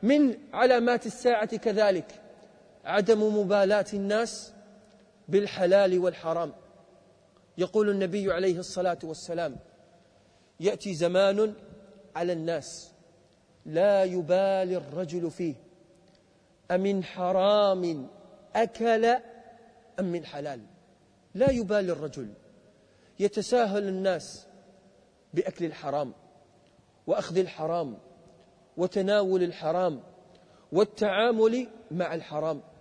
من علامات الساعة كذلك عدم مبالاة الناس بالحلال والحرام. يقول النبي عليه الصلاة والسلام: يأتي زمان على الناس لا يبالي الرجل فيه أمن حرام أكل أم من حلال. لا يبالي الرجل، يتساهل الناس بأكل الحرام وأخذ الحرام وتناول الحرام والتعامل مع الحرام.